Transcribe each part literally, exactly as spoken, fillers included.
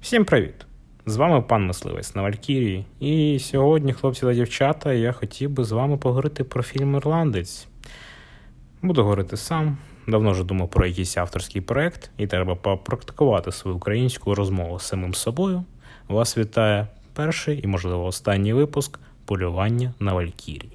Всім привіт! З вами пан Мисливець на Валькірії. І сьогодні, хлопці та дівчата, я хотів би з вами поговорити про фільм «Ірландець». Буду говорити сам. Давно вже думав про якийсь авторський проєкт, і треба попрактикувати свою українську розмову з самим собою. Вас вітає перший і, можливо, останній випуск «Полювання на Валькірії».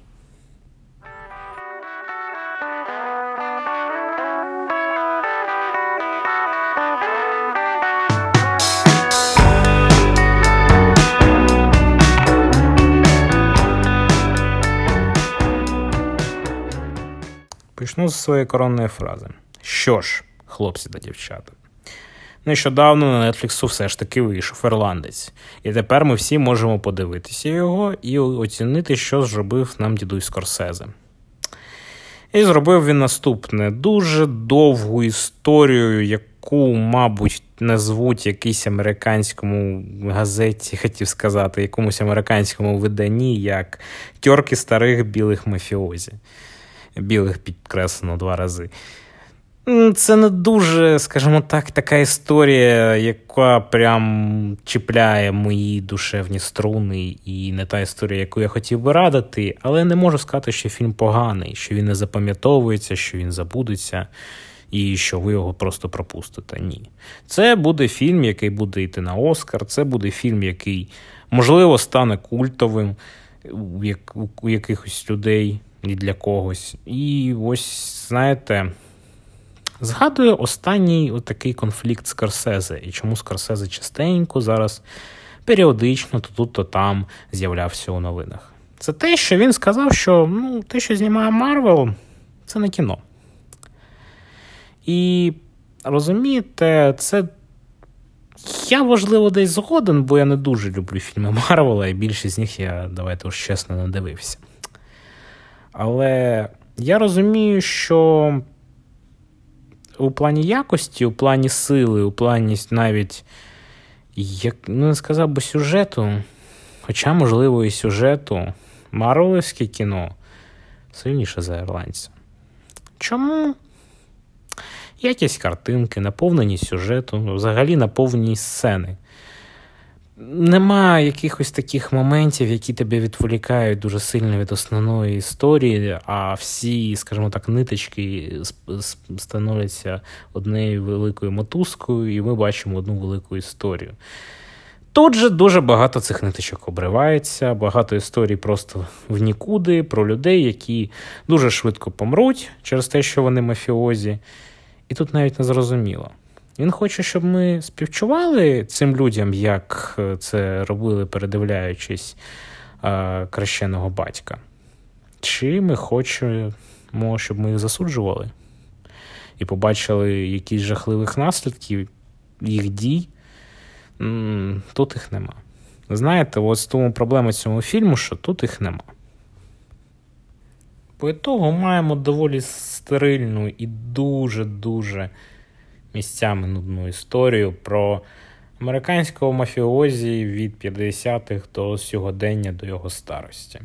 Почну з своєї коронної фрази. Що ж, хлопці та дівчата, нещодавно на Нетфліксу все ж таки вийшов «Ірландець». І тепер ми всі можемо подивитися його і оцінити, що зробив нам дідусь Скорсезе. І зробив він наступне. Дуже довгу історію, яку, мабуть, назвуть якійсь американському газеті, хотів сказати, якомусь американському виданні, як «Тьорки старих білих мафіозі». Білих підкреслено два рази. Це не дуже, скажімо так, така історія, яка прям чіпляє мої душевні струни, і не та історія, яку я хотів би радити, але не можу сказати, що фільм поганий, що він не запам'ятовується, що він забудеться, і що ви його просто пропустите. Ні. Це буде фільм, який буде йти на Оскар, це буде фільм, який, можливо, стане культовим у, як, у якихось людей, і для когось. І ось, знаєте, згадую останній отакий конфлікт Скорсезе. І чому Скорсезе частенько зараз періодично то тут, то там з'являвся у новинах. Це те, що він сказав, що ну, те, що знімає Марвел, це не кіно. І, розумієте, це я, важливо, десь згоден, бо я не дуже люблю фільми Марвела, і більшість з них я, давайте уж чесно, не дивився. Але я розумію, що у плані якості, у плані сили, у плані навіть, як, ну не сказав би сюжету, хоча, можливо, і сюжету, марвелівське кіно сильніше за «Ірландця». Чому? Якісь картинки, наповнені сюжетом, взагалі наповнені сцени. Нема якихось таких моментів, які тебе відволікають дуже сильно від основної історії, а всі, скажімо так, ниточки становляться однією великою мотузкою, і ми бачимо одну велику історію. Тут же дуже багато цих ниточок обривається, багато історій просто в нікуди, про людей, які дуже швидко помруть через те, що вони мафіозі. І тут навіть не зрозуміло. Він хоче, щоб ми співчували цим людям, як це робили, передивляючись е, «Хрещеного батька». Чи ми хочемо, щоб ми їх засуджували і побачили якісь жахливих наслідків їх дій? М-м, тут їх нема. Знаєте, ось в тому проблема цього фільму, що тут їх нема. По ітогу маємо доволі стерильну і дуже-дуже місцями нудну історію про американського мафіозі від п'ятдесятих до сьогодення, до його старості.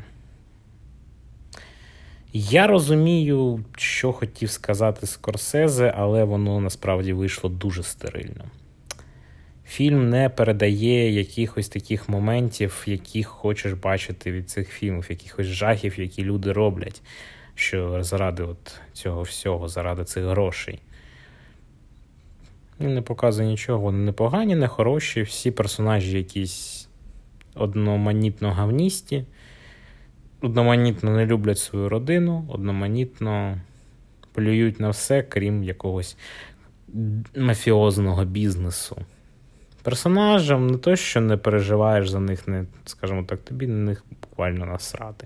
Я розумію, що хотів сказати Скорсезе, але воно насправді вийшло дуже стерильно. Фільм не передає якихось таких моментів, яких хочеш бачити від цих фільмів, якихось жахів, які люди роблять, що заради от цього всього, заради цих грошей. Він не показує нічого, вони не погані, не хороші, всі персонажі якісь одноманітно гавністі, одноманітно не люблять свою родину, одноманітно плюють на все, крім якогось мафіозного бізнесу. Персонажам не то, що не переживаєш за них, не, скажімо так, тобі на них буквально насрати.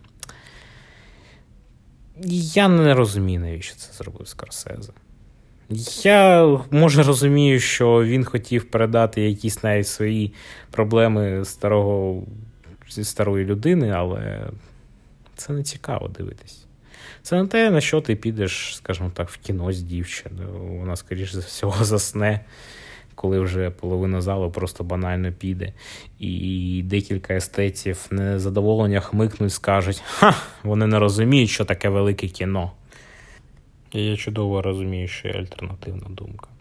Я не розумію, навіщо це зробив Скорсезе. Я, може, розумію, що він хотів передати якісь навіть свої проблеми старого, зі старої людини, але це не цікаво дивитись. Це не те, на що ти підеш, скажімо так, в кіно з дівчиною. Вона, скоріш за всього, засне, коли вже половина залу просто банально піде. І декілька естетів незадоволення хмикнуть, скажуть: «Ха, вони не розуміють, що таке велике кіно». І я чудово розумію, що є альтернативна думка.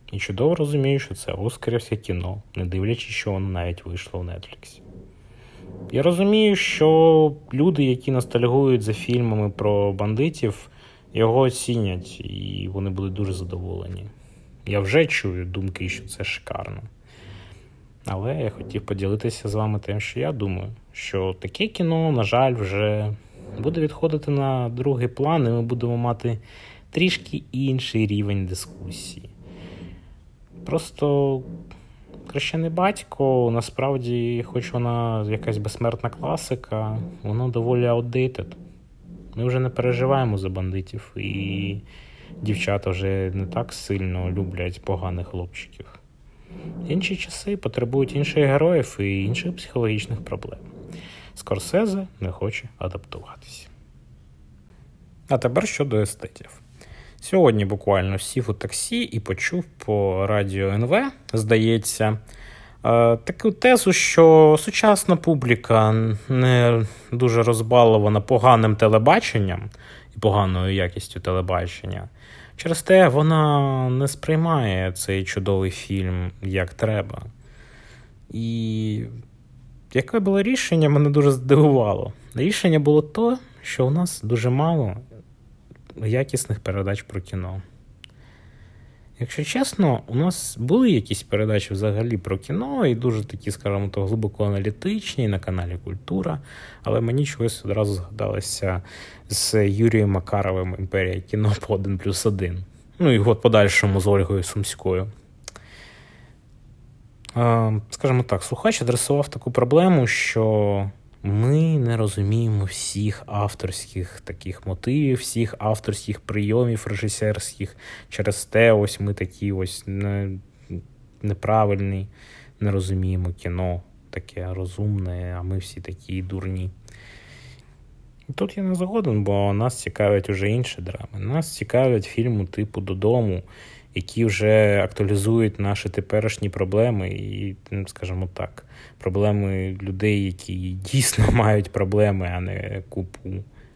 І чудово розумію, що це оскарівське кіно, не дивлячись, що воно навіть вийшло в Netflix. Я розумію, що люди, які ностальгують за фільмами про бандитів, його оцінять, і вони будуть дуже задоволені. Я вже чую думки, що це шикарно. Але я хотів поділитися з вами тим, що я думаю, що таке кіно, на жаль, вже буде відходити на другий план, і ми будемо мати трішки інший рівень дискусії. Просто «Хрещений батько», насправді, хоч вона якась безсмертна класика, воно доволі outdated. Ми вже не переживаємо за бандитів, і дівчата вже не так сильно люблять поганих хлопчиків. Інші часи потребують інших героїв і інших психологічних проблем. Скорсезе не хоче адаптуватися. А тепер щодо естетів. Сьогодні буквально сів у таксі і почув по радіо ен ве, здається, таку тезу, що сучасна публіка не дуже розбалована поганим телебаченням і поганою якістю телебачення. Через те вона не сприймає цей чудовий фільм як треба. І яке було рішення, мене дуже здивувало. Рішення було то, що у нас дуже мало якісних передач про кіно. Якщо чесно, у нас були якісь передачі взагалі про кіно, і дуже такі, скажімо, то глибоко аналітичні на каналі «Культура», але мені чогось одразу згадалося з Юрієм Макаровим «Імперія кіно» по один плюс один. Ну і от подальшому з Ольгою Сумською. Скажімо так, слухач адресував таку проблему, що ми не розуміємо всіх авторських таких мотивів, всіх авторських прийомів режисерських. Через те ось ми такі ось не, неправильні, не розуміємо кіно таке розумне, а ми всі такі дурні. І тут я не згоден, бо нас цікавлять уже інші драми. Нас цікавлять фільми типу «Додому», які вже актуалізують наші теперішні проблеми і, скажімо так, проблеми людей, які дійсно мають проблеми, а не купу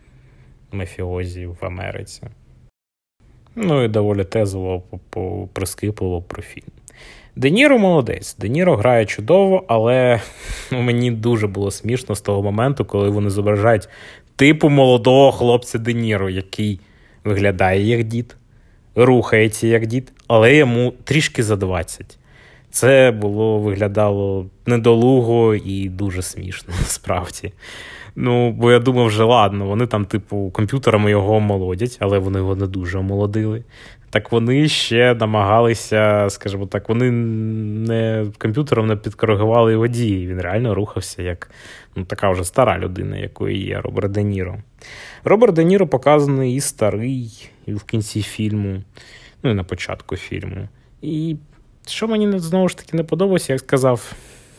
мафіозів в Америці. Ну і доволі тезово, прискіпливо про фільм. Де Ніро молодець. Де Ніро грає чудово, але ну, мені дуже було смішно з того моменту, коли вони зображають типу молодого хлопця Де Ніро, який виглядає як дід, рухається як дід, але йому трішки за двадцять. Це було, виглядало недолуго і дуже смішно, насправді. Ну, бо я думав, вже ладно, вони там, типу, комп'ютерами його омолодять, але вони його не дуже омолодили. Так вони ще намагалися, скажімо так, вони не комп'ютером не підкоригували його дії. Він реально рухався як ну, така вже стара людина, якою є Роберт Де Ніро. Роберт Де Ніро показаний і старий, і в кінці фільму, ну і на початку фільму. І що мені знову ж таки не подобалося, як сказав,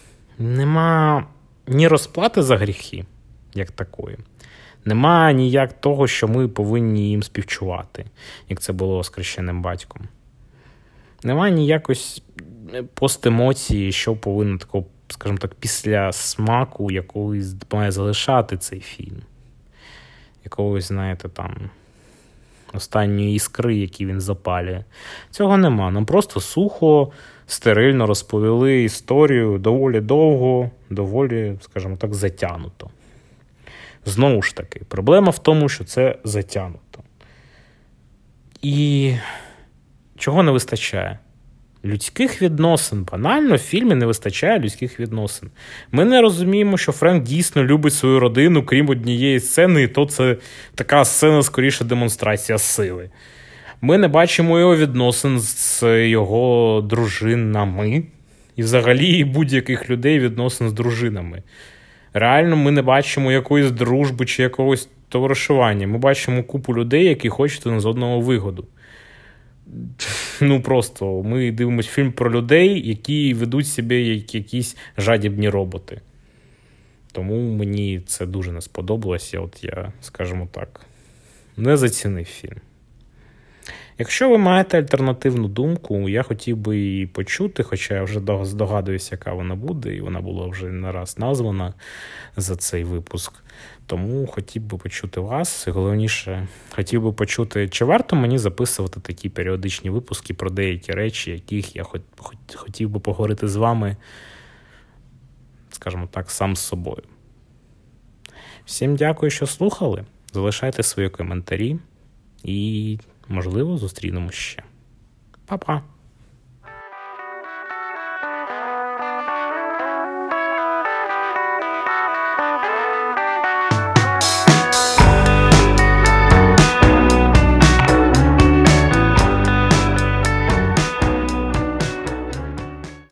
нема ні розплати за гріхи, як такої. Нема ніяк того, що ми повинні їм співчувати, як це було з «Хрещеним батьком». Нема ніякось постемоції, що повинно такого, скажімо так, після смаку якогось має залишати цей фільм. Якогось, знаєте, там, останньої іскри, які він запалює. Цього нема. Нам просто сухо, стерильно розповіли історію доволі довго, доволі, скажімо так, затягнуто. Знову ж таки, проблема в тому, що це затягнуто. І чого не вистачає? Людських відносин. Банально в фільмі не вистачає людських відносин. Ми не розуміємо, що Френк дійсно любить свою родину, крім однієї сцени, і то це така сцена, скоріше, демонстрація сили. Ми не бачимо його відносин з його дружинами і взагалі будь-яких людей відносин з дружинами. Реально ми не бачимо якоїсь дружби чи якогось товаришування. Ми бачимо купу людей, які хочуть один з одного вигоду. Ну просто, ми дивимося фільм про людей, які ведуть себе як якісь жадібні роботи. Тому мені це дуже не сподобалося. От я, скажімо так, не зацінив фільм. Якщо ви маєте альтернативну думку, я хотів би її почути, хоча я вже здогадуюся, яка вона буде, і вона була вже не раз названа за цей випуск. Тому хотів би почути вас. І головніше, хотів би почути, чи варто мені записувати такі періодичні випуски про деякі речі, яких я хотів би поговорити з вами, скажімо так, сам з собою. Всім дякую, що слухали. Залишайте свої коментарі і, можливо, зустрінемось ще. Па-па!